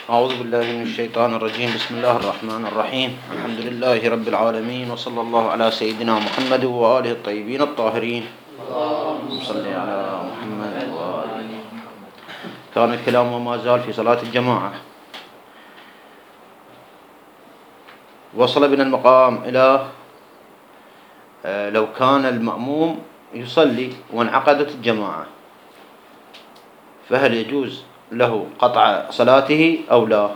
أعوذ بالله من الشيطان الرجيم. بسم الله الرحمن الرحيم. الحمد لله رب العالمين، وصلى الله على سيدنا محمد وآله الطيبين الطاهرين. اللهم صل على محمد وآله. كان الكلام وما زال في صلاة الجماعة. وصل بنا المقام إلى لو كان المأموم يصلي وانعقدت الجماعة فهل يجوز له قطع صلاته أو لا؟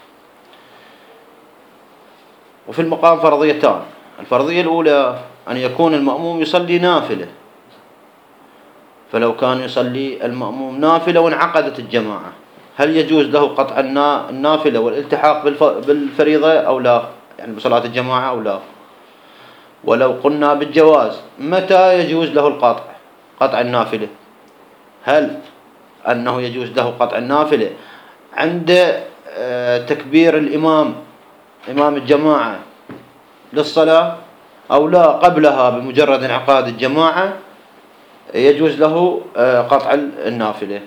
وفي المقام فرضيتان. الفرضية الأولى أن يكون المأموم يصلي نافلة، فلو كان يصلي المأموم نافلة وانعقدت الجماعة هل يجوز له قطع النافلة والالتحاق بالفريضة أو لا، يعني بصلاة الجماعة أو لا؟ ولو قلنا بالجواز متى يجوز له قطع النافلة؟ هل أنه يجوز له قطع النافلة عند تكبير إمام الجماعة للصلاة أو لا قبلها بمجرد انعقاد الجماعة يجوز له قطع النافلة؟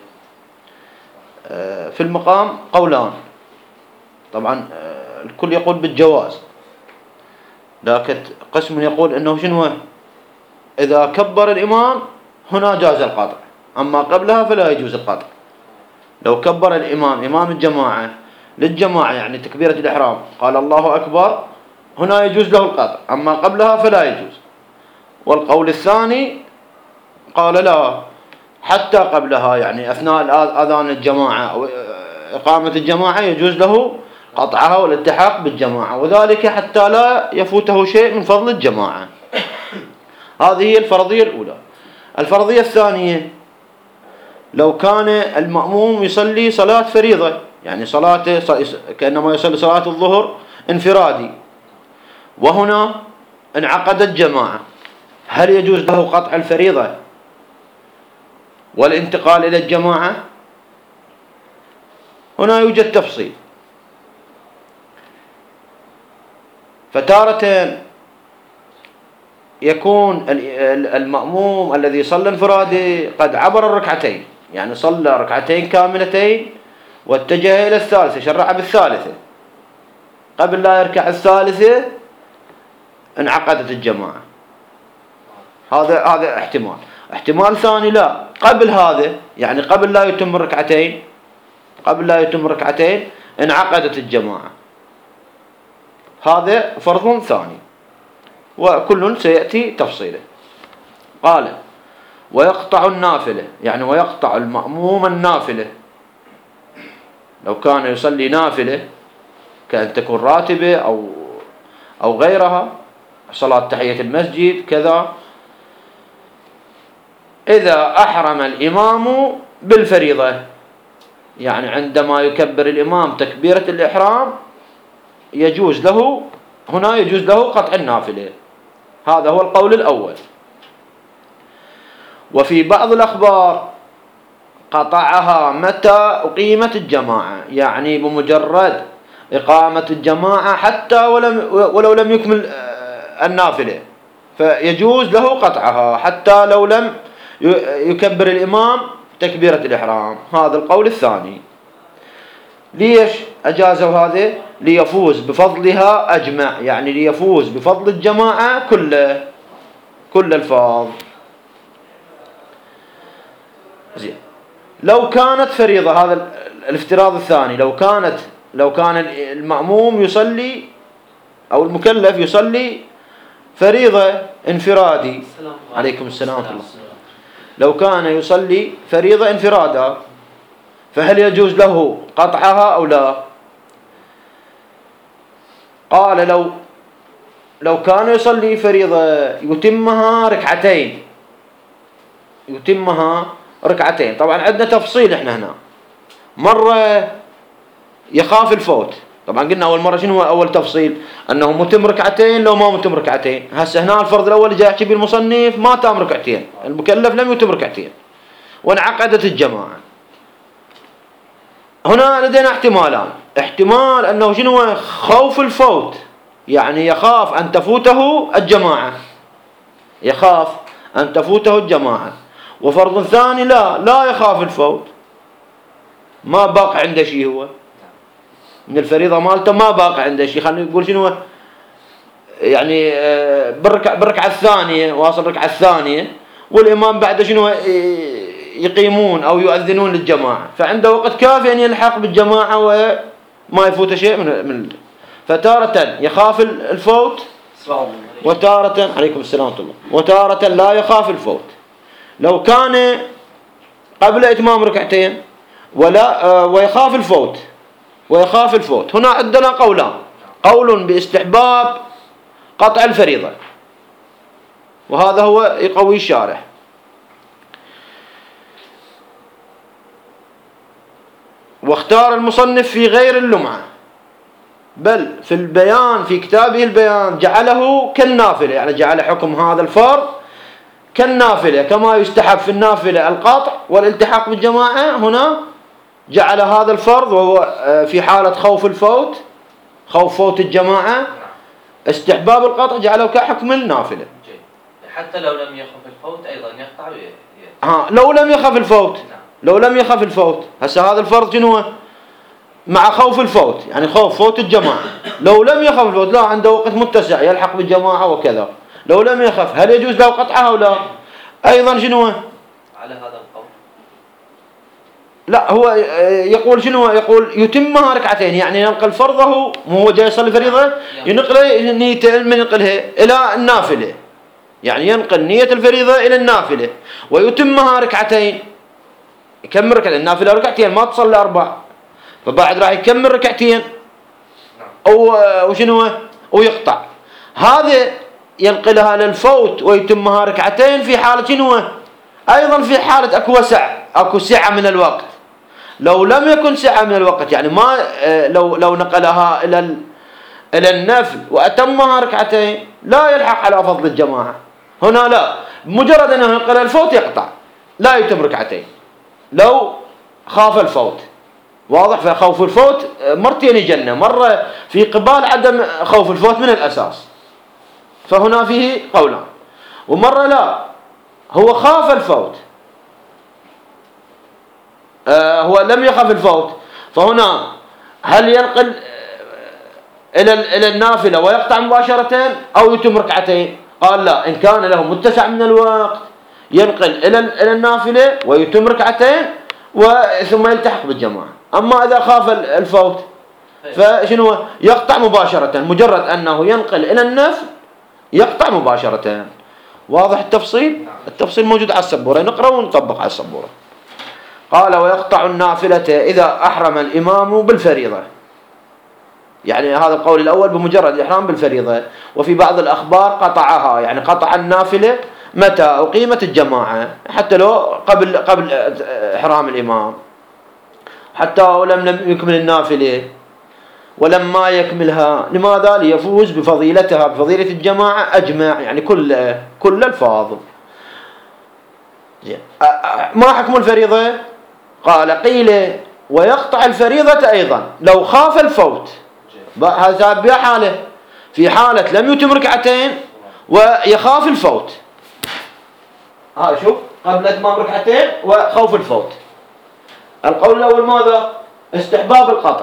في المقام قولان. طبعا الكل يقول بالجواز، لكن قسم يقول أنه شنو إذا كبر الإمام هنا جاز القطع، أما قبلها فلا يجوز القطع. لو كبر إمام الجماعة للجماعة يعني تكبيرة الإحرام قال الله أكبر هنا يجوز له القطع، أما قبلها فلا يجوز. والقول الثاني قال لا، حتى قبلها يعني أثناء أذان الجماعة أو إقامة الجماعة يجوز له قطعها والالتحاق بالجماعة، وذلك حتى لا يفوته شيء من فضل الجماعة. هذه هي الفرضية الأولى. الفرضية الثانية لو كان المأموم يصلي صلاة فريضة، يعني كأنما يصلي صلاة الظهر انفرادي، وهنا انعقدت جماعة، هل يجوز له قطع الفريضة والانتقال إلى الجماعة؟ هنا يوجد تفصيل. فتارة يكون المأموم الذي صلى انفرادي قد عبر الركعتين، يعني صلى ركعتين كاملتين واتجه إلى الثالثة، شرع بالثالثة، قبل لا يركع الثالثة انعقدت الجماعة. هذا احتمال ثاني لا، قبل هذا يعني قبل لا يتم ركعتين انعقدت الجماعة. هذا فرض ثاني وكل سيأتي تفصيله. قال ويقطع النافلة، يعني ويقطع المأموم النافلة لو كان يصلي نافلة كأن تكون راتبة أو غيرها، صلاة تحية المسجد كذا، إذا أحرم الإمام بالفريضة، يعني عندما يكبر الإمام تكبيرة الإحرام يجوز له قطع النافلة. هذا هو القول الأول. وفي بعض الأخبار قطعها متى أقيمت الجماعة، يعني بمجرد إقامة الجماعة حتى ولو لم يكمل النافلة فيجوز له قطعها حتى لو لم يكبر الإمام تكبيرة الإحرام. هذا القول الثاني. ليش أجازوا هذا؟ ليفوز بفضلها أجمع، يعني ليفوز بفضل الجماعة كل الفاظ. زين. لو كانت فريضة، هذا الافتراض الثاني، لو كان المأموم يصلي أو المكلف يصلي فريضة انفرادي، عليكم السلام ورحمة الله، لو كان يصلي فريضة انفرادا فهل يجوز له قطعها أو لا؟ قال لو كان يصلي فريضة يتمها ركعتين. طبعا عندنا تفصيل احنا هنا، مرة يخاف الفوت. طبعا قلنا أول مرة شنو هو أول تفصيل؟ أنه متم ركعتين لو ما متم ركعتين. هسه هنا الفرض الأول اللي جاي يحكي به المصنف ما تم ركعتين، المكلف لم يتم ركعتين وانعقدت الجماعة. هنا لدينا احتمالان. احتمال أنه شنو هو خوف الفوت، يعني يخاف أن تفوته الجماعة. وفرض ثاني لا يخاف الفوت، ما بقى عنده شيء، هو من الفريضة مالته ما باقي عنده شيء، خلينا نقول شنو يعني بالركعة الثانية، واصل الركعة الثانية والإمام بعد شنو يقيمون أو يؤذنون للجماعة، فعنده وقت كافي أن يلحق بالجماعة وما يفوت شيء من فتارة يخاف الفوت، وتارة عليكم السلام ورحمة الله، وتارة لا يخاف الفوت. لو كان قبل إتمام ركعتين ويخاف الفوت، هنا عندنا قولان: قول باستحباب قطع الفريضة، وهذا هو يقوي الشارح، واختار المصنف في غير اللمعة، بل في البيان في كتابه البيان جعله كالنافلة، يعني جعل حكم هذا الفرض كالنافلة، كما يستحب في النافلة القطع والالتحاق بالجماعة، هنا جعل هذا الفرض وهو في حالة خوف فوت الجماعة استحباب القطع جعله كحكم النافلة. حتى لو لم يخف الفوت أيضا يقطع لو لم يخف الفوت هسه هذا الفرض شنو مع خوف الفوت، يعني خوف فوت الجماعة. لو لم يخف الفوت، لا عنده وقت متسع يلحق بالجماعة وكذا، لو لم يخف هل يجوز له قطعها أو لا؟ أيضا شنو على هذا القول؟ لا، هو يقول شنو؟ يقول يتمها ركعتين، يعني ينقل فرضه، هو جاي يصلي فريضة ينقل نيته من ينقلها إلى النافلة، يعني ينقل نية الفريضة إلى النافلة ويتمها ركعتين، يكمل ركعتين، النافلة ركعتين ما تصلي 4، فبعد راح يكمل ركعتين أو وشنو ويقطع. هذا ينقلها للفوت ويتمها ركعتين في حالة شنو؟ أيضا في حالة أكو سعة من الوقت. لو لم يكن سعة من الوقت، يعني ما لو نقلها إلى النفل وأتمها ركعتين لا يلحق على فضل الجماعة. هنا لا، مجرد أنه ينقل الفوت يقطع، لا يتم ركعتين لو خاف الفوت. واضح؟ فخوف الفوت مرتين يجنة، مرة في قبال عدم خوف الفوت من الأساس، فهنا فيه قولان، ومرة لا، هو خاف الفوت، هو لم يخف الفوت، فهنا هل ينقل إلى النافلة ويقطع مباشرة أو يتم ركعتين؟ قال لا، إن كان له متسع من الوقت ينقل إلى النافلة ويتم ركعتين ثم يلتحق بالجماعة. أما إذا خاف الفوت فشنو؟ يقطع مباشرة، مجرد أنه ينقل إلى النفل يقطع مباشرة. واضح التفصيل؟ التفصيل موجود على السبورة، نقرأ ونطبق على السبورة. قال: ويقطع النافلة إذا أحرم الإمام بالفريضة، يعني هذا القول الأول بمجرد الإحرام بالفريضة. وفي بعض الأخبار قطعها، يعني قطع النافلة متى أقيمت الجماعة، حتى لو قبل إحرام الإمام، حتى لم يكمل النافلة ولما يكملها. لماذا؟ ليفوز بفضيلتها، بفضيلة الجماعة أجمع، يعني كل الفاظ. ما حكم الفريضة؟ قال: قيل ويقطع الفريضة أيضا لو خاف الفوت. هذا بحالة، في حالة لم يتم ركعتين ويخاف الفوت، شوف، قبل إتمام ركعتين وخوف الفوت. القول الأول ماذا؟ استحباب القطع،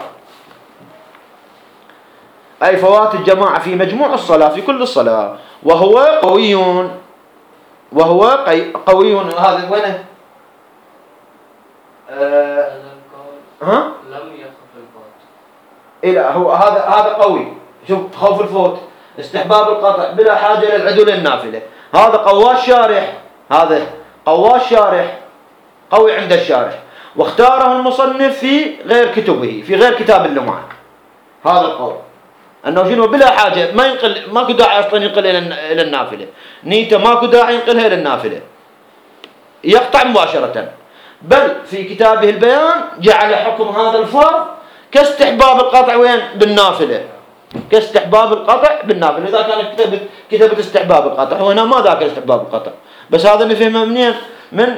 أي فوات الجماعة في مجموع الصلاة، في كل الصلاة، وهو قوي، هذا وينه؟ لم يخف الفوت. لا، هو هذا قوي. شوف، خوف الفوت، استحباب القطع بلا حاجة للعدول النافلة. هذا قوى الشارح، قوي عند الشارح، واختاره المصنف في غير كتبه، في غير كتاب اللمعة. هذا القول أنه شنو؟ بلا حاجة، ما ينقل، ماكو داعي أصلا ينقل إلى النافلة، نيته ماكو داعي ينقلها إلى النافلة، يقطع مباشرة. بل في كتابه البيان جعل حكم هذا الفرض كاستحباب القطع وين؟ بالنافلة، كاستحباب القطع بالنافلة. إذا كانت كتابة استحباب القطع، وهنا ما ذاك استحباب القطع، بس هذا اللي فهمه منين؟ من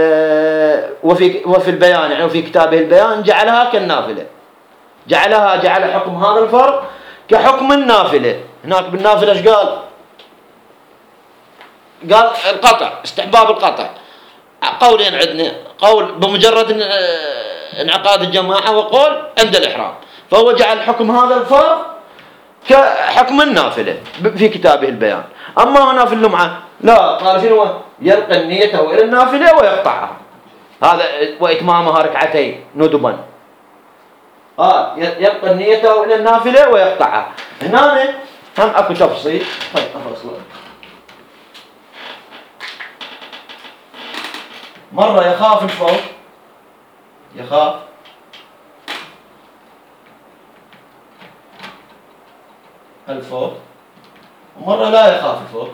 وفي البيان، يعني وفي كتابه البيان جعلها كالنافلة، جعل حكم هذا الفرض كحكم النافلة. هناك بالنافلة ايش قال؟ قال القطع، استحباب القطع. قولين عندنا، قول بمجرد انعقاد الجماعة، وقول عند الإحرام. فهو جعل حكم هذا الفرض كحكم النافلة في كتابه البيان. أما هنا في اللمعة لا، قال شنو؟ يلقي نيته إلى النافلة ويقطعها، هذا وإتمامها ركعتين ندبا. يلقي نيته إلى النافلة ويقطعها. هنا هم أكو تفصيل. طيب أفصله. مرة يخاف الفوت، يخاف الفوت، ومرة لا يخاف الفوت.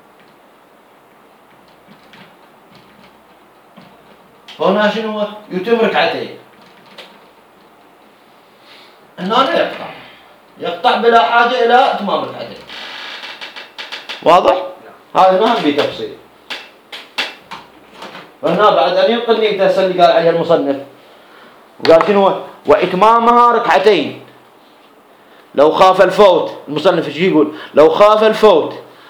هنا شنو؟ يتم ركعتين. هنا لا يقطع بلا حاجة إلى إتمام ركعتين. واضح؟ هذا ما هم بتفصيل. فهنا بعد أن ينقل نيته اللي قال عليها المصنف، وقال شنو؟ وإتمامها ركعتين. لو خاف الفوت، المصنف ايش يقول؟ لو خاف الفوت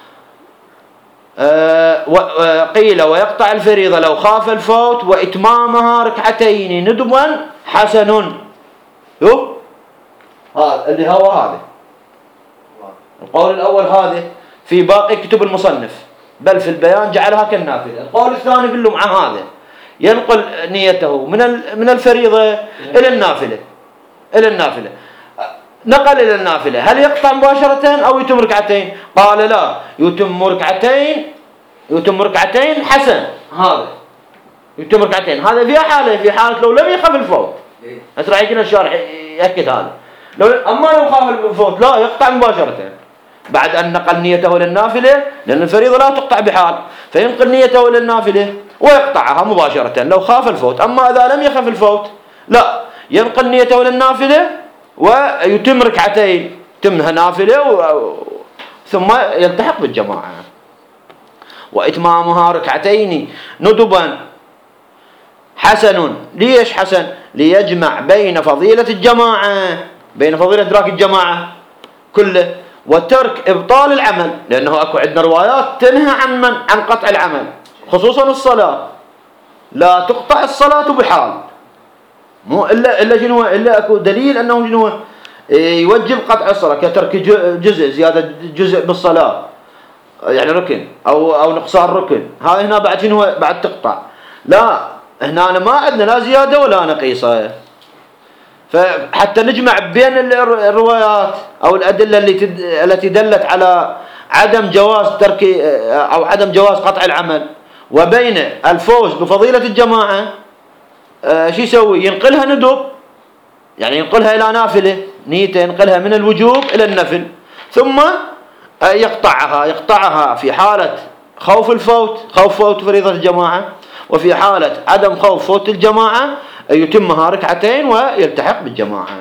قيل ويقطع الفريضة لو خاف الفوت وإتمامها ركعتين ندبا حسن. شوف هذا اللي هو هذا القول الأول، هذا في باقي كتب المصنف، بل في البيان جعلها كالنافلة. القول الثاني في اللمعة هذا ينقل نيته من الفريضة إلى النافلة، نقل إلى النافلة. هل يقطع مباشرة أو يتم ركعتين؟ قال لا، يتم ركعتين حسن. هذا يتم ركعتين، هذا في حالة لو لم يخف الفوت. هسه راح يجينا الشارح يأكد هذا. أما لو خاف الفوت لا، يقطع مباشرة بعد أن نقل نيته إلى النافلة، لأن الفريضة لا تقطع بحال، فينقل نيته إلى النافلة ويقطعها مباشرة لو خاف الفوت. أما إذا لم يخف الفوت لا، ينقل نيته إلى النافلة ويتم ركعتين، تمها نافلة ثم يلتحق بالجماعة. وإتمامها ركعتين ندبا حسن. ليش حسن؟ ليجمع بين فضيلة الجماعة، بين فضيلة إدراك الجماعة كله وترك إبطال العمل، لأنه أكو عندنا روايات تنهى عن قطع العمل، خصوصا الصلاة. لا تقطع الصلاة بحال، مو إلا شنو؟ إلا أكو دليل أنه شنو يوجب قطع الصلاة، كترك جزء، زيادة جزء بالصلاة يعني ركن أو نقصان ركن. هاي هنا بعد شنو؟ بعد تقطع. لا، هنا ما عندنا لا زيادة ولا نقيصة. فحتى نجمع بين الروايات أو الأدلة التي دلت على عدم جواز ترك أو عدم جواز قطع العمل وبين الفوز بفضيلة الجماعة، شو يسوي؟ ينقلها ندب، يعني ينقلها إلى نافلة، نيته ينقلها من الوجوب إلى النفل، ثم يقطعها في حالة خوف الفوت، خوف فوت فريضة الجماعة، وفي حالة عدم خوف فوت الجماعة يتمها ركعتين ويلتحق بالجماعة.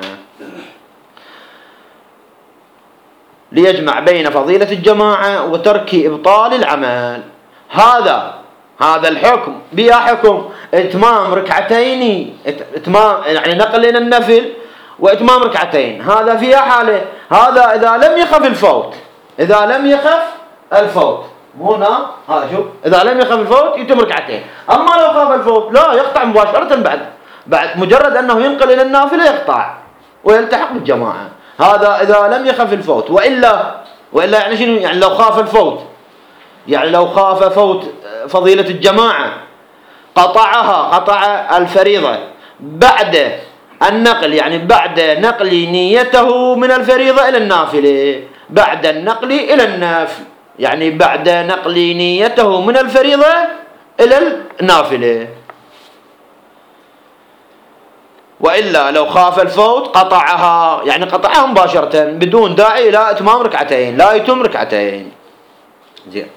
ليجمع بين فضيلة الجماعة وترك إبطال العمل. هذا الحكم بيا حكم إتمام ركعتين، إتمام يعني نقل إلى النفل وإتمام ركعتين. هذا فيها حالة، هذا إذا لم يخف الفوت، مو هنا. هذا شوف، إذا لم يخف الفوت يتم ركعتين. أما لو خاف الفوت لا، يقطع مباشرة بعد مجرد أنه ينقل إلى النافلة يقطع ويلتحق بالجماعة. هذا إذا لم يخف الفوت. وإلا يعني شنو؟ يعني لو خاف الفوت، يعني لو خاف فوت فضيلة الجماعة قطع الفريضة بعد النقل، يعني بعد نقل نيته من الفريضة إلى النافلة، بعد النقل إلى النافل، يعني بعد نقل نيته من الفريضة إلى النافلة. وإلا لو خاف الفوت قطعها، يعني قطعها مباشرة بدون داعي إلى إتمام ركعتين، لا يتم ركعتين. زين.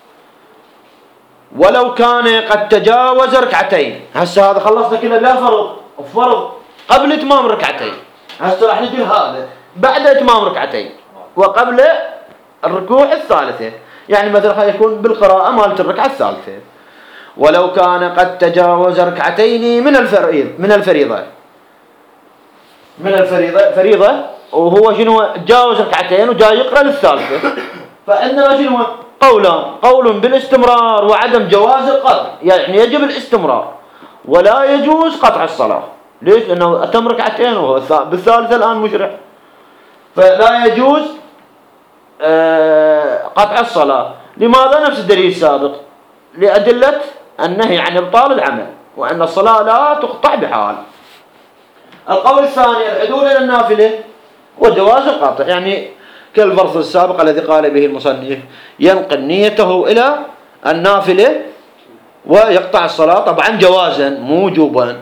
ولو كان قد تجاوز ركعتين، هسه هذا خلصنا كله لا فرض قبل إتمام ركعتين. هسه راح نجي هذا بعد إتمام ركعتين وقبل الركوع الثالثة، يعني مثلا يكون بالقراءة مالت الركعة الثالثة. ولو كان قد تجاوز ركعتين من الفريضة فريضة، وهو شنو؟ تجاوز ركعتين وجاي يقرأ للثالثة، فعندنا شنو؟ قول بالاستمرار وعدم جواز القطع، يعني يجب الاستمرار ولا يجوز قطع الصلاة. ليش؟ لأنه أتم ركعتين وهو بالثالثة الآن مشرع، فلا يجوز قطع الصلاة. لماذا؟ نفس الدليل السابق، لأدلة النهي عن إبطال العمل، وأن الصلاة لا تقطع بحال. القول الثاني العدول إلى النافلة وجواز القطع، يعني كالفرض السابق الذي قال به المصنف، ينقل نيته إلى النافلة ويقطع الصلاة، طبعا جوازا مو وجوبا.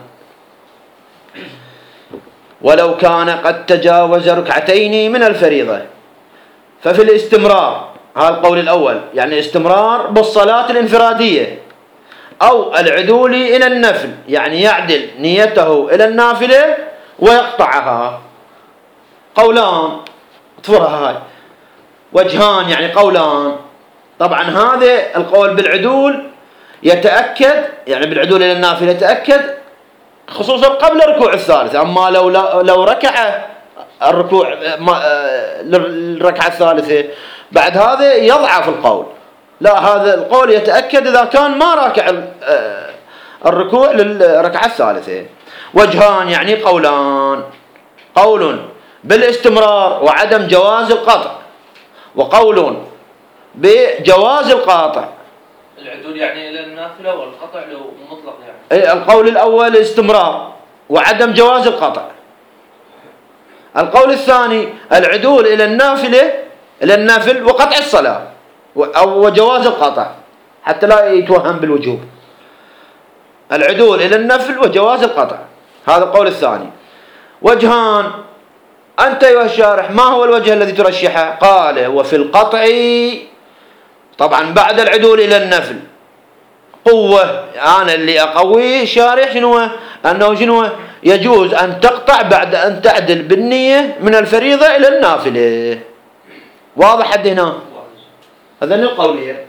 ولو كان قد تجاوز ركعتين من الفريضة ففي الاستمرار، هذا القول الأول، يعني استمرار بالصلاة الانفرادية، أو العدول إلى النفل، يعني يعدل نيته إلى النافلة ويقطعها. قولان اطفرها هاي، وجهان يعني قولان. طبعا هذا القول بالعدول يتأكد، يعني بالعدول إلى النافلة يتأكد خصوصا قبل ركوع الثالثة. أما لو ركع الركوع الركعة الثالثة بعد هذا يضعف القول. لا، هذا القول يتأكد إذا كان ما راكع الركوع للركعة الثالثة. وجهان يعني قولان، قول بالاستمرار وعدم جواز القطع، وقول بجواز القاطع. العدول يعني إلى النافلة والقطع لو مطلق يعني. القول الأول الاستمرار وعدم جواز القطع. القول الثاني العدول إلى النافلة، إلى النافل وقطع الصلاة أو وجواز القطع، حتى لا يتوهم بالوجوب. العدول إلى النفل وجواز القطع، هذا القول الثاني. وجهان، أنت أيها الشارح ما هو الوجه الذي ترشحه؟ قال وفي القطع، طبعا بعد العدول إلى النفل قوة، أنا اللي أقويه شارح شنو؟ أنه شنو؟ يجوز أن تقطع بعد أن تعدل بالنية من الفريضة إلى النافلة. واضح حد هنا؟ هذا القولية.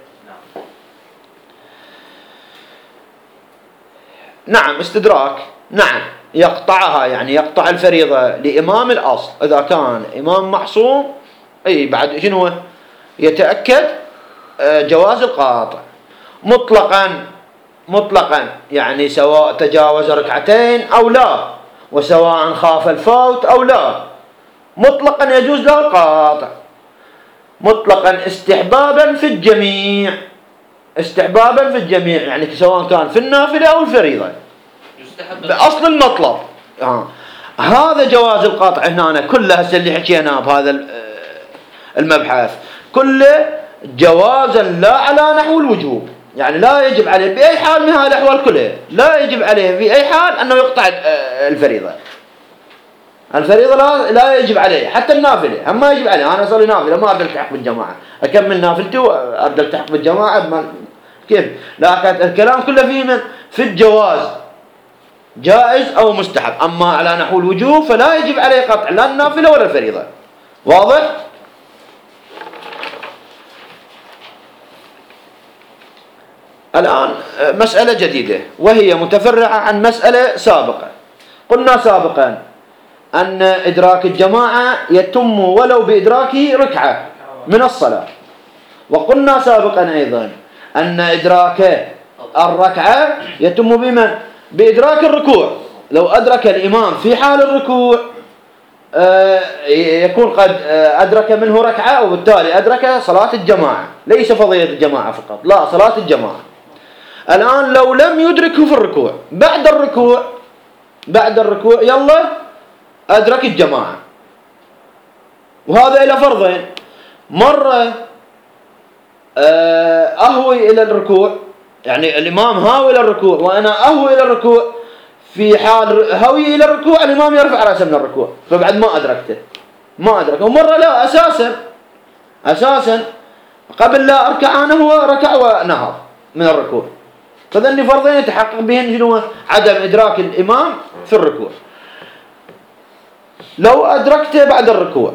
نعم استدراك، نعم يقطعها، يعني يقطع الفريضة لإمام الأصل إذا كان إمام معصوم، أي بعد شنو يتأكد جواز القاطع مطلقا، يعني سواء تجاوز ركعتين أو لا، وسواء خاف الفوت أو لا، مطلقا يجوز له القاطع، مطلقا استحبابا في الجميع، استحبابا في الجميع، يعني سواء كان في النافلة أو الفريضة بأصل المطلب. هذا جواز القطع هنا كله هسه اللي حكيناه بهذا المبحث كله جوازا لا على نحو الوجوب، يعني لا يجب عليه بأي حال من هذه الأحوال كلها، لا يجب عليه في أي حال أنه يقطع الفريضة. الفريضة لا يجب عليه، حتى النافلة هم ما يجب عليه. أنا أصلي نافلة ما أقدر ألتحق بالجماعة، أكمل نافلتي وأقدر ألتحق بالجماعة كيف؟ لكن الكلام كله فيه من في الجواز، جائز أو مستحب. أما على نحو الوجوب فلا يجب عليه قطع لا النافلة ولا الفريضة. واضح؟ الآن مسألة جديدة وهي متفرعة عن مسألة سابقة. قلنا سابقا أن إدراك الجماعة يتم ولو بإدراك ركعة من الصلاة، وقلنا سابقا أيضا أن إدراك الركعة يتم بمن؟ بإدراك الركوع. لو أدرك الإمام في حال الركوع يكون قد أدرك منه ركعة، وبالتالي أدرك صلاة الجماعة، ليس فضيلة الجماعة فقط، لا صلاة الجماعة. الآن لو لم يدركه في الركوع، بعد الركوع يلا أدرك الجماعة، وهذا إلى فرضين. مرة أهوي إلى الركوع، يعني الإمام هاوي إلى الركوع وأنا أهوي إلى الركوع، في حال هوي إلى الركوع الإمام يرفع رأسه من الركوع، فبعد ما أدركته. ومرة لا، أساسا قبل لا أركع أنا هو ركع ونهض من الركوع، فذني فرضين يتحقق بهن شنو؟ عدم إدراك الإمام في الركوع. لو أدركته بعد الركوع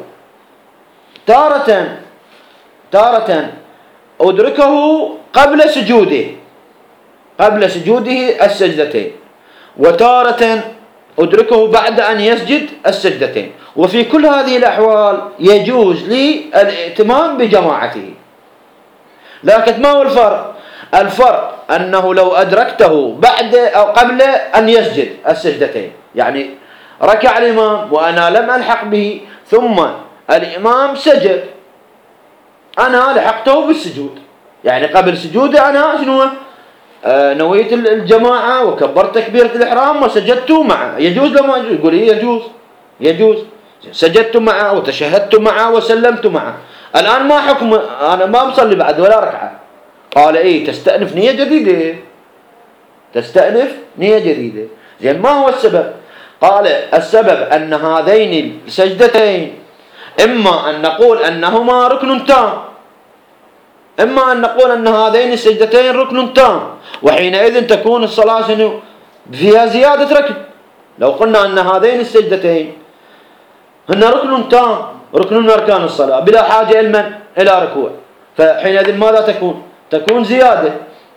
تارة أدركه قبل سجوده السجدتين، وتارة أدركه بعد أن يسجد السجدتين. وفي كل هذه الأحوال يجوز لي الائتمام بجماعته. لكن ما هو الفرق؟ الفرق أنه لو أدركته بعد أو قبل أن يسجد السجدتين يعني ركع الإمام وأنا لم ألحق به، ثم الإمام سجد، أنا لحقته بالسجود، يعني قبل سجوده أنا شنو نويت الجماعة وكبرت تكبيرة الإحرام وسجدت معه. يجوز لما يقول يجوز، يجوز، سجدت معه وتشهدت معه وسلمت معه. الآن ما حكم أنا ما بصلي بعد ولا ركعة؟ قال إيه تستأنف نية جديدة، تستأنف نية جديدة. زين ما هو السبب؟ قال السبب أن هذين السجدتين إما أن نقول أنهما ركن تام، إما أن نقول أن هذين السجدتين ركن تام، وحينئذ تكون الصلاة شنو فيها زيادة ركن. لو قلنا أن هذين السجدتين هن ركن تام، ركن من أركان الصلاة بلا حاجة إلى ركوع، فحينئذ ماذا تكون؟ تكون زيادة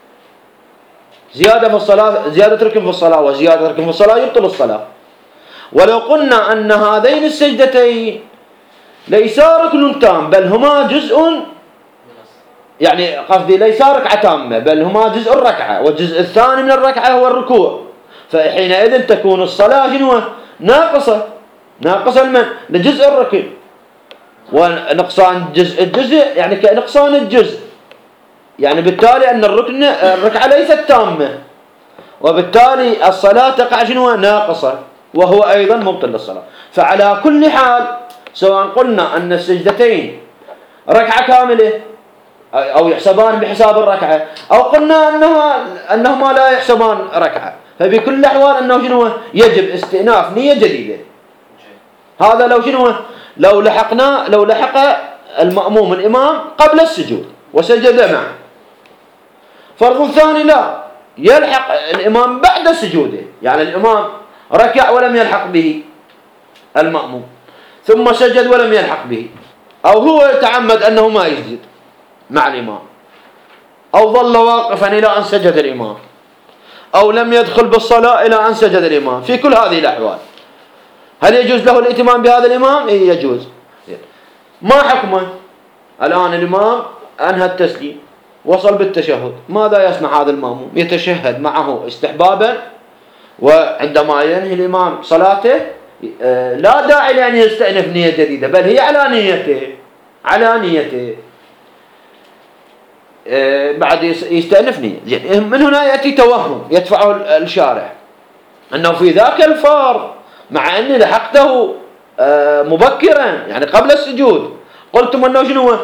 في الصلاة، زيادة ركن في الصلاة، وزيادة ركن في الصلاة يبطل الصلاة. ولو قلنا أن هذين السجدتين ليسا ركن تام بل هما جزء، يعني قصدي ليس ركعة تامة بل هما جزء الركعة، والجزء الثاني من الركعة هو الركوع، فحينئذ تكون الصلاة شنو ناقصة لجزء الركن، ونقصان الجزء يعني كنقصان الجزء، يعني بالتالي أن الركعة ليست تامة، وبالتالي الصلاة تقع شنو ناقصة، وهو أيضا مبطل للصلاة. فعلى كل حال سواء قلنا أن السجدتين ركعة كاملة أو يحسبان بحساب الركعة، أو قلنا أنهما لا يحسبان ركعة، فبكل الأحوال أنه شنو يجب استئناف نية جديدة. هذا لو شنو لو لحق المأموم الإمام قبل السجود وسجد معه. فرض ثاني لا، يلحق الإمام بعد سجوده، يعني الإمام ركع ولم يلحق به المأموم، ثم سجد ولم يلحق به، أو هو يتعمد أنه ما يسجد مع الإمام، أو ظل واقفا إلى أن سجد الإمام، أو لم يدخل بالصلاة إلى أن سجد الإمام. في كل هذه الأحوال هل يجوز له الائتمام بهذا الإمام؟ إيه يجوز. ما حكمه؟ الآن الإمام أنهى التسليم وصل بالتشهد، ماذا يصنع هذا المأموم؟ يتشهد معه استحبابا، وعندما ينهي الإمام صلاته لا داعي لأن يستأنف نية جديدة، بل هي على نيته بعد يستأنف نية. من هنا يأتي توهم يدفعه الشارع أنه في ذاك الفرض مع أني لحقته مبكرا يعني قبل السجود قلتم أنه شنو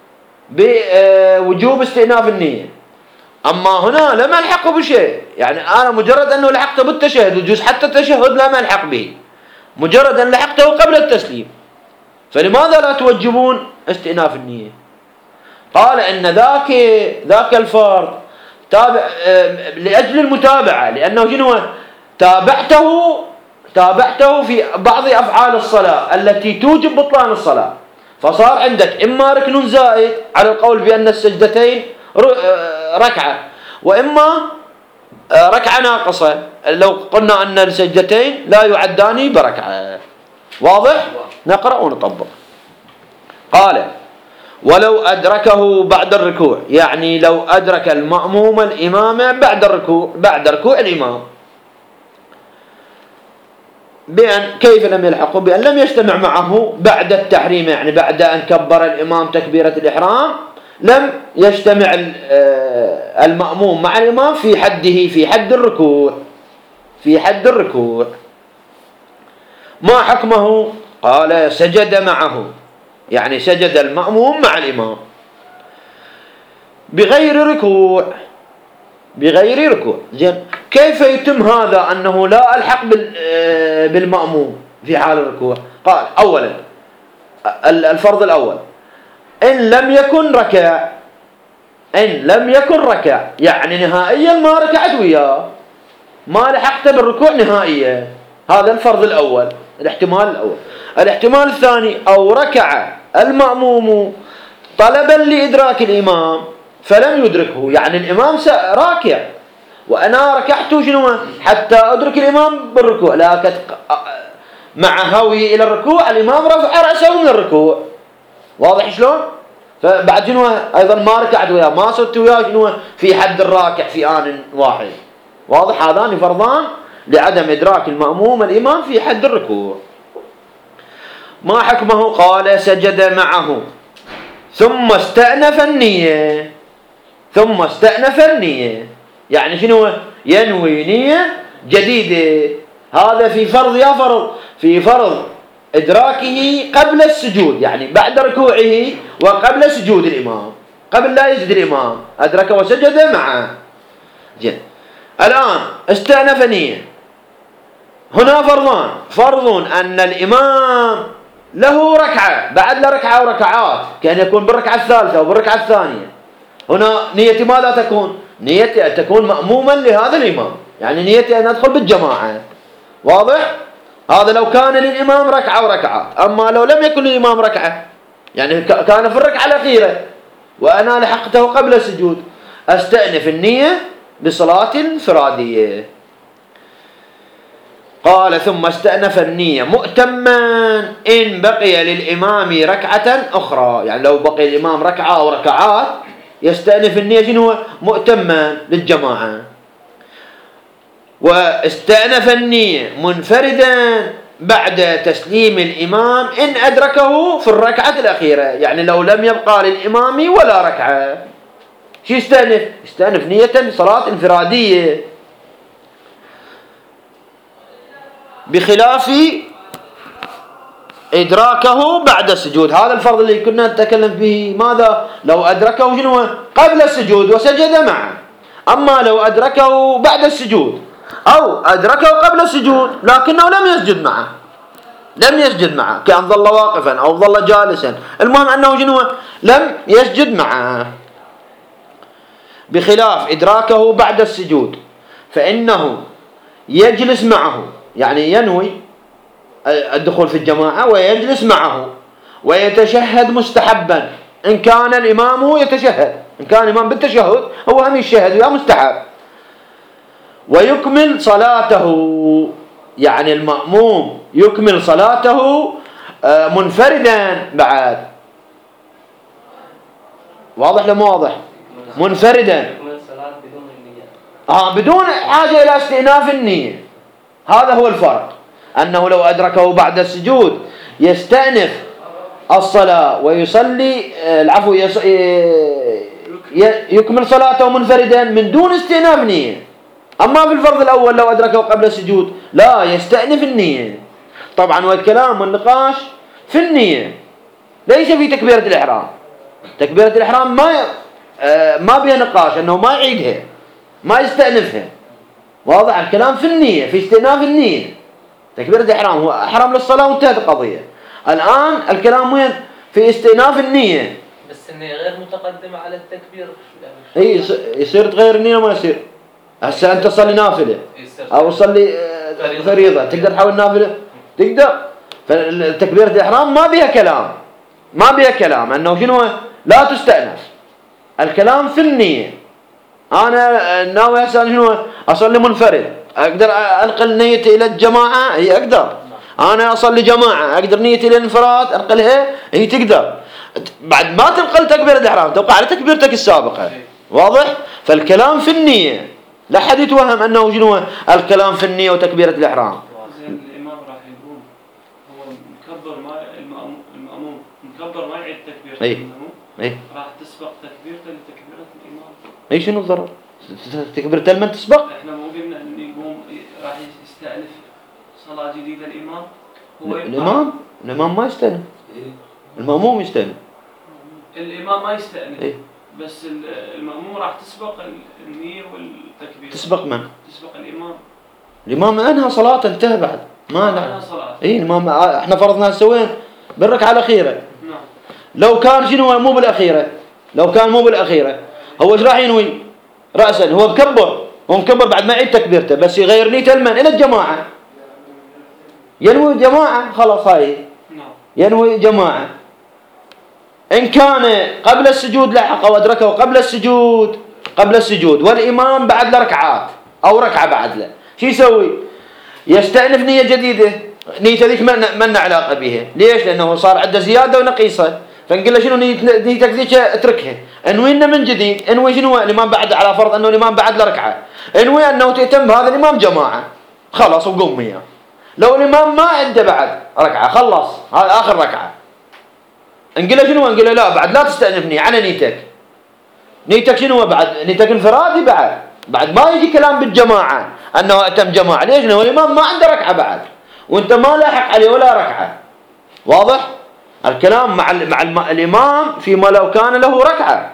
بوجوب استئناف النية، أما هنا لم ألحقه بشيء، يعني أنا مجرد أنه لحقته بالتشهد، وجوز حتى التشهد لم ألحق به، مجرد أن لحقته قبل التسليم، فلماذا لا توجبون استئناف النية؟ قال إن ذاك الفرض تابع لأجل المتابعة، لأنه شنو تابعته في بعض أفعال الصلاة التي توجب بطلان الصلاة، فصار عندك إما ركن زائد على القول بأن السجدتين ركعة، وإما ركعة ناقصة لو قلنا أن السجدتين لا يعدان بركعة. واضح؟ نقرأ ونطبق. قال ولو أدركه بعد الركوع، يعني لو أدرك المأموم الإمام بعد ركوع الإمام، بأن كيف لم يلحقه؟ بأن لم يجتمع معه بعد التحريم، يعني بعد أن كبر الإمام تكبيرة الإحرام لم يجتمع المأموم مع الإمام في حد الركوع. ما حكمه؟ قال سجد معه، يعني سجد المأموم مع الإمام بغير ركوع. زين كيف يتم هذا أنه لا ألحق بالمأموم في حال الركوع؟ قال أولا الفرض الأول إن لم يكن ركع، يعني نهائيا ما ركعت وياه، ما لحقت بالركوع نهائيا، هذا الفرض الأول، الاحتمال الأول. الاحتمال الثاني أو ركع المأموم طلبا لإدراك الإمام فلم يدركه، يعني الإمام راكع وأنا ركعت شنو حتى أدرك الإمام بالركوع، لكن مع هوي إلى الركوع الإمام رفع رأسه من الركوع. واضح شلون؟ فبعد شنو أيضا ما ركعت وياه، ما صرت وياه شنو في حد الراكع في آن واحد. واضح؟ هذان فرضان لعدم إدراك المأموم الإمام في حد الركوع. ما حكمه؟ قال سجد معه ثم استأنف النية. ثم استأنف النية يعني شنو؟ ينوي نية جديدة. هذا في فرض يا فرض، في فرض إدراكه قبل السجود، يعني بعد ركوعه وقبل سجود الإمام، قبل لا يسجد الإمام أدرك وسجد معه. جد. الآن استأنف نية. هنا فرضان: فرض أن الإمام له ركعة، بعد له ركعة وركعات، كأن يكون بالركعة الثالثة أو بالركعة الثانية. هنا نيتي ماذا تكون؟ نيتي أن تكون مأموما لهذا الإمام، يعني نيتي أن أدخل بالجماعة. واضح؟ هذا لو كان للإمام ركعة وركعات. أما لو لم يكن للإمام ركعة، يعني كان في الركعة الأخيرة وأنا لحقته قبل السجود، أستأنف النية لصلاة انفرادية. قال ثم استأنف النية مؤتما إن بقي للإمام ركعة أخرى، يعني لو بقي الإمام ركعة أو ركعات يستأنف النية شنو؟ مؤتما للجماعة. واستأنف النية منفردا بعد تسليم الإمام إن أدركه في الركعة الأخيرة، يعني لو لم يبقى للإمام ولا ركعة شو يستأنف؟ يستأنف نية صلاة انفرادية، بخلاف إدراكه بعد السجود. هذا الفرض اللي كنا نتكلم به. ماذا؟ لو أدركه شنو؟ قبل السجود وسجد معه. أما لو أدركه بعد السجود أو أدركه قبل السجود لكنه لم يسجد معه، لم يسجد معه، كأن ظل واقفا أو ظل جالسا، المهم أنه شنو؟ لم يسجد معه. بخلاف إدراكه بعد السجود فإنه يجلس معه، يعني ينوي الدخول في الجماعة ويجلس معه ويتشهد مستحبا إن كان الإمام يتشهد، إن كان الإمام بالتشهد هو هم يشهد ويا مستحب. ويكمل صلاته، يعني المأموم يكمل صلاته منفردا بعد. واضح لما واضح؟ منفردا بدون حاجة إلى استئناف النية. هذا هو الفرق، أنه لو أدركه بعد السجود يستأنف الصلاة ويصلي العفو يكمل صلاته منفردا من دون استئناف نية. أما في الفرض الأول لو أدركه قبل السجود لا يستأنف النية. طبعا والكلام والنقاش في النية ليس في تكبيرة الإحرام. تكبيرة الإحرام ما بها نقاش، أنه ما يعيدها ما يستأنفها. واضح الكلام في النية، في استئناف النية. تكبيرة الإحرام هو أحرم للصلاة وانتهت القضية. الآن الكلام وين؟ في استئناف النية. بس النية غير متقدمة على التكبير. إيه يصير تغير النية ما يصير. هسه أنت تصلي نافلة أو تصلي فريضة، تقدر تحول نافلة؟ تقدر. فتكبيرة الإحرام ما بها كلام، ما بها كلام أنه شنو؟ لا تستأنف. الكلام في النية. أنا ناوي هسه شنو؟ أصلي منفرد، أقدر أنقل نيتي إلى الجماعة؟ هي أقدر. أنا أصلي جماعة أقدر نيتي إلى الانفراد أنقلها؟ هي تقدر. بعد ما تنقل تكبيرة الإحرام تبقى على تكبيرتك السابقة. واضح؟ فالكلام في النية، لا حد يتوهم أنه شنو الكلام في النية وتكبيرة الإحرام. الإمام راح يقول هو مكبر ما المأموم مكبر ما يعيد تكبيرته. إيه راح تسبق تكبيرته لتكبيرة الإمام. إيه شنو الضرر؟ تكبيرته لمن تسبق؟ إحنا مو قلنا إنه يقوم راح يستأنف صلاة جديدة الإمام. هو الإمام ما يستأنف. المأموم يستأنف. الإمام ما يستأنف. إيه؟ بس المأموم راح تسبق النية والتكبير. تسبق من؟ تسبق الإمام. الإمام أنهى صلاة انتهى بعد. ما أنهى صلاة. إيه الإمام إحنا فرضنا سوين بالركعة الأخيرة. نعم. لو كان شنو مو بالأخيرة، لو كان مو بالأخيرة هو إيش راح ينوي؟ رأسا هو مكبر بعد ما يعيد تكبيرته، بس يغير نيته لمن؟ إلى الجماعة. ينوي جماعة خلاص هاي. نعم. ينوي جماعة. إن كان قبل السجود لحق وأدركه قبل السجود والإمام بعد له ركعات أو ركعة بعد له، شو يسوي؟ يستأنف نية جديدة. نية ذيك ما علاقة بها. ليش؟ لأنه صار عنده زيادة ونقيصة. فنقول له شنو نيتك ذيك اتركها، انوينا من جديد. انوي شنو؟ الإمام بعد على فرض أنه الإمام بعد له ركعة، انوي أنه تهتم بهذا الإمام جماعة. خلاص وقوم وياه. لو الإمام ما عنده بعد ركعة خلص هذا آخر ركعة، نقول له شنو؟ نقول له لا بعد لا تستأنفني على نيتك. نيتك شنو بعد؟ نيتك انفرادي بعد ما يجي كلام بالجماعة أنه أتم جماعة. ليش؟ لأنه الإمام ما عنده ركعة بعد وأنت ما لاحق عليه ولا ركعة. واضح؟ الكلام مع الإمام فيما لو كان له ركعة.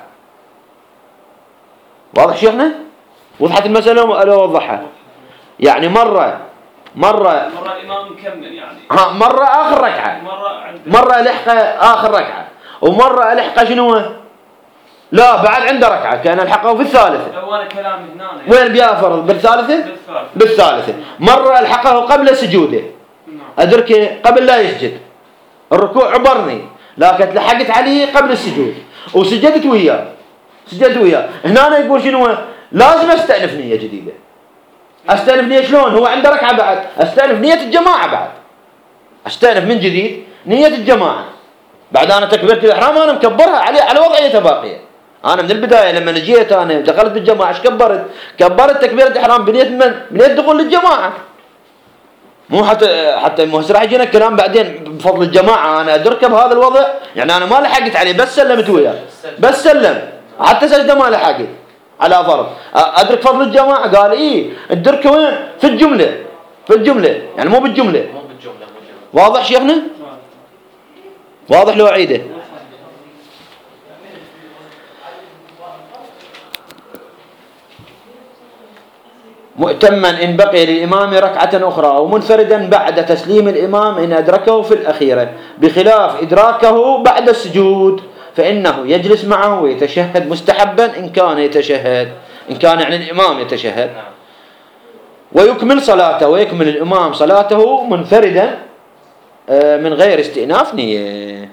واضح شيخنا؟ وضحت المسألة ولا أوضحها؟ يعني مرة الإمام مكمل يعني. مرة آخر ركعة، مرة لحقه آخر ركعة، ومرة لحقه شنو؟ لا بعد عنده ركعة كان الحقه في الثالثة. لو أنا كلامي هنا يعني. وين بيها فرض؟ بالثالثة؟ بالثالثة. مرة الحقه قبل سجوده، أدركه قبل لا يسجد، الركوع عبرني لكن لحقت عليه قبل السجود وسجدت وياه. هنا أنا يقول شنو؟ لازم أستأنف نية جديدة. أستأنف نية شلون؟ هو عنده ركعة بعد، أستأنف نية الجماعة بعد، أستأنف من جديد نية الجماعة. بعد أنا تكبيرة الإحرام أنا مكبرها على وضعيتها باقية. أنا من البداية لما جيت أنا دخلت بالجماعة إيش كبرت تكبيرة الإحرام بنية من؟ بنية دخول للجماعة. مو حتى راح يجينا الكلام بعدين بفضل الجماعة أنا أدركه بهذا الوضع. يعني أنا ما لحقت عليه بس سلمت وياه، بس سلم حتى سجدة ما لحقت على فرض. أدرك فضل الجماعة. قال إيه الدركة وين؟ في الجملة يعني مو بالجملة. واضح شيخنا؟ واضح لو أعيده؟ مؤتما إن بقي للإمام ركعة أخرى ومنفردا بعد تسليم الإمام إن أدركه في الأخيرة، بخلاف إدراكه بعد السجود فإنه يجلس معه ويتشهد مستحبا إن كان يعني الإمام يتشهد، ويكمل صلاته ويكمل الإمام صلاته منفردا من غير استئناف نية.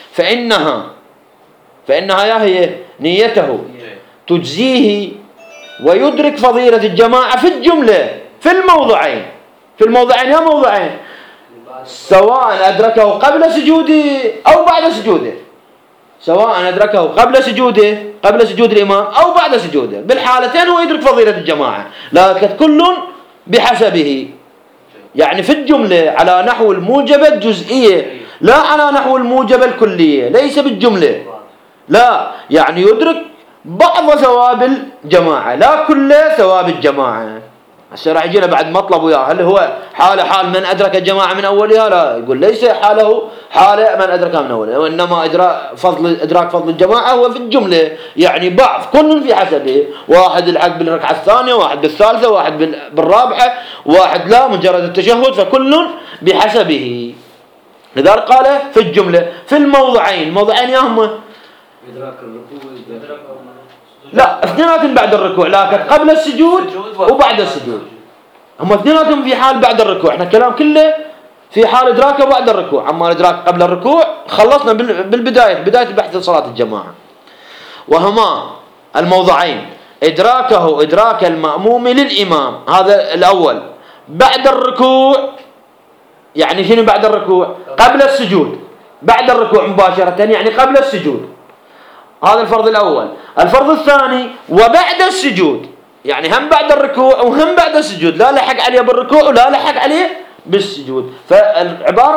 فإنها يا هي نيته تجزيه ويدرك فضيلة الجماعة في الجملة في الموضعين يا موضعين، سواء أدركه قبل سجوده أو بعد سجوده، سواء أدركه قبل سجود الإمام أو بعد سجوده، بالحالتين هو يدرك فضيلة الجماعة، لكن كل بحسبه. يعني في الجملة على نحو الموجبة الجزئية لا على نحو الموجبة الكلية، ليس بالجملة لا، يعني يدرك بعض ثواب الجماعة لا كل ثواب الجماعة. هسه راح يجينا بعد مطلب وياه هل هو حال من أدرك الجماعة من أولها؟ لا، يقول ليس حاله حال من أدركها من أولها، وإنما إدراك فضل الجماعة هو في الجملة، يعني بعض كل في حسبه، واحد الحق بالركعة الثانية، واحد بالثالثة، واحد بالرابعة، واحد لا مجرد التشهد، فكل بحسبه. لذلك قال في الجملة في الموضعين يا هم إدراك الركوع لا اثنيناتهم بعد الركوع، لكن قبل السجود وبعد السجود هم اثنيناتهم في حال بعد الركوع. احنا الكلام كله في حال إدراكه بعد الركوع. أما الإدراك قبل الركوع خلصنا بداية بحث صلاة الجماعة. وهما الموضعين إدراك المأموم للإمام، هذا الأول بعد الركوع. يعني شنو بعد الركوع؟ قبل السجود، بعد الركوع مباشرة يعني قبل السجود، هذا الفرض الأول. الفرض الثاني وبعد السجود، يعني هم بعد الركوع وهم بعد السجود، لا لحق عليه بالركوع ولا لحق عليه بالسجود. فالعبارة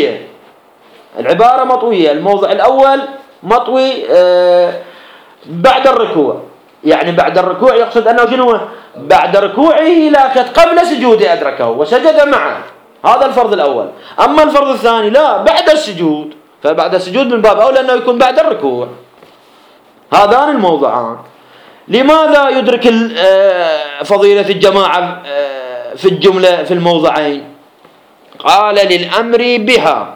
مطوية. الموضع الأول مطوي بعد الركوع، يعني بعد الركوع يقصد أنه شنو؟ بعد ركوعه لكن قبل سجوده أدركه وسجد معه، هذا الفرض الأول. أما الفرض الثاني لا بعد السجود، فبعد السجود من باب أولى أنه يكون بعد الركوع. هذان الموضعان. لماذا يدرك فضيلة الجماعة في الجملة في الموضعين؟ قال للأمر بها،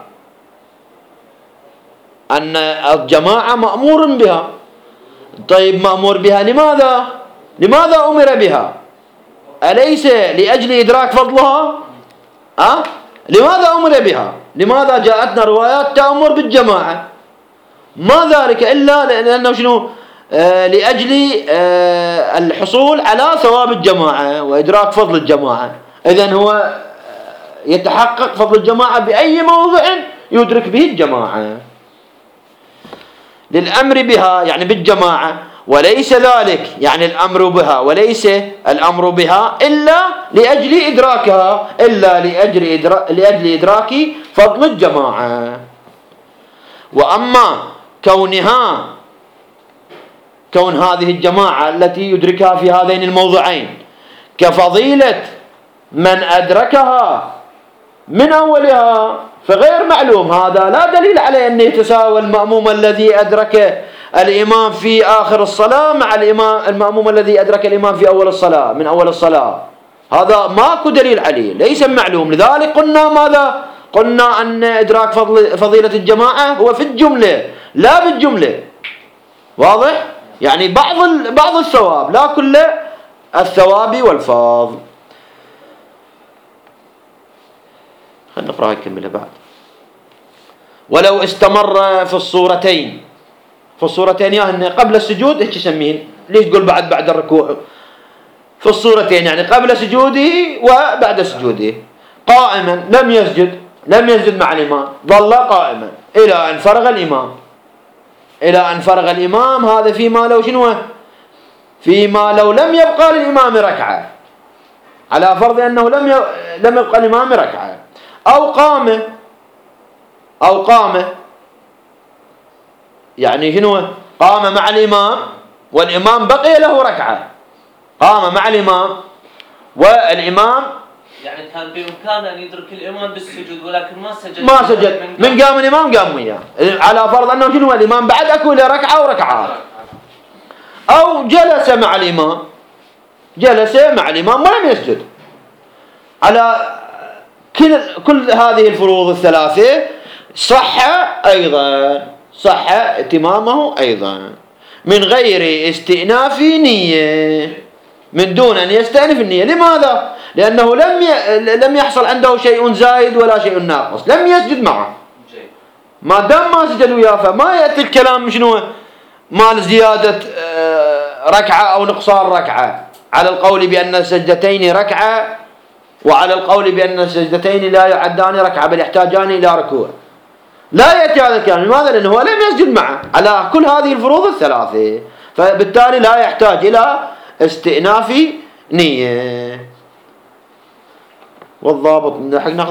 أن الجماعة مأمور بها. طيب مأمور بها لماذا أمر بها؟ أليس لأجل إدراك فضلها؟ لماذا أمر بها؟ لماذا جاءتنا روايات تأمر بالجماعة؟ ما ذلك إلا لأنه شنو؟ لأجل الحصول على ثواب الجماعة وإدراك فضل الجماعة. إذن هو يتحقق فضل الجماعة بأي موضع يدرك به الجماعة. للأمر بها يعني بالجماعة، وليس ذلك يعني الأمر بها، وليس الأمر بها إلا لأجل إدراكها، إلا لأجل إدراك فضل الجماعة. وأما كون هذه الجماعة التي يدركها في هذين الموضعين كفضيلة من أدركها من أولها فغير معلوم، هذا لا دليل على أن يتساوى المأموم الذي أدرك الإمام في آخر الصلاة مع المأموم الذي أدرك الإمام في أول الصلاة من أول الصلاة، هذا ماكو دليل عليه، ليس معلوم. لذلك قلنا ماذا؟ قلنا أن إدراك فضيلة الجماعة هو في الجملة لا بالجملة. واضح؟ يعني بعض الثواب لا كل الثواب والفضل. خلينا نقرأ الكلمة بعد. ولو استمر في الصورتين يعني قبل السجود ايش يسمين؟ ليش تقول بعد الركوع؟ في الصورتين يعني قبل سجوده وبعد سجوده. قائما لم يسجد مع الإمام، ظل قائما إلى أن فرغ الإمام. هذا فيما لو لم يبقى للإمام ركعة، على فرض أنه لم يبقى الإمام ركعة، أو قام يعني قام مع الإمام والإمام بقي له ركعة، قام مع الإمام والإمام يعني كان بإمكانه أن يدرك الإمام بالسجود ولكن ما سجد من قام الإمام قام وياه، على فرض أنه الإمام بعد أكو له ركعة وركعات، أو جلس مع الإمام ولم يسجد. على كل هذه الفروض الثلاثة صح اتمامه أيضا من غير استئناف نية، من دون أن يستأنف النية. لماذا؟ لأنه لم يحصل عنده شيء زائد ولا شيء ناقص، لم يسجد معه. ما دام ما سجد وياه فما يأتي الكلام مال زيادة ركعة أو نقصان ركعة، على القول بأن السجدتين ركعة، وعلى القول بأن السجدتين لا يعدان ركعة بل يحتاجان إلى ركوع. لا يأتي هذا الكلام. لماذا؟ لأنه هو لم يسجد معه على كل هذه الفروض الثلاثة، فبالتالي لا يحتاج إلى استئناف نية. والضابط نحن نأخذ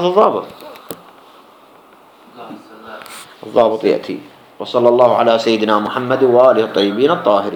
الضابط يأتي. وصلى الله على سيدنا محمد وآله الطيبين الطاهرين.